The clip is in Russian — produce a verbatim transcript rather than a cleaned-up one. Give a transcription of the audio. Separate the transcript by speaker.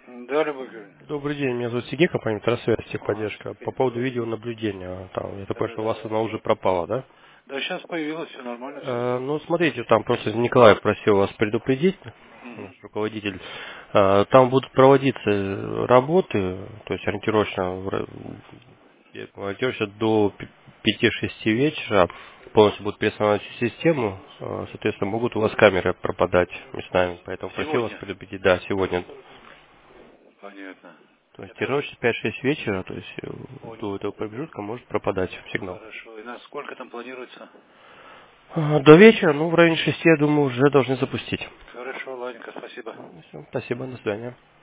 Speaker 1: Да, Любовь Юрьевна.
Speaker 2: Добрый день, меня зовут Сергей, компания Трансвязь,
Speaker 1: А,
Speaker 2: техподдержка. По
Speaker 1: Сергей,
Speaker 2: поводу
Speaker 1: добрый день.
Speaker 2: видеонаблюдения, там, я так
Speaker 1: Да,
Speaker 2: понимаю,
Speaker 1: да,
Speaker 2: что у
Speaker 1: да,
Speaker 2: вас
Speaker 1: да.
Speaker 2: она уже пропала, да?
Speaker 1: Да, сейчас появилось, все нормально, все
Speaker 2: Э,
Speaker 1: сделал.
Speaker 2: ну, смотрите, там просто Николай просил вас предупредить, наш
Speaker 1: Угу.
Speaker 2: руководитель. Э, там будут проводиться работы, то есть ориентировочно, в ра- я ориентируюсь до пяти-шести вечера, полностью будут перестанавливать всю систему, э, соответственно, могут у вас камеры пропадать местами, поэтому просил вас
Speaker 1: Сегодня.
Speaker 2: предупредить, да, сегодня.
Speaker 1: Понятно.
Speaker 2: То есть
Speaker 1: Это
Speaker 2: тренировочно пять-шесть вечера, то есть э,
Speaker 1: понял.
Speaker 2: до этого промежутка может пропадать сигнал.
Speaker 1: Хорошо. И на сколько там планируется?
Speaker 2: А, До вечера, ну, в районе шести, я думаю, уже должны запустить.
Speaker 1: Хорошо, ладненько, спасибо.
Speaker 2: Всё, спасибо, до свидания.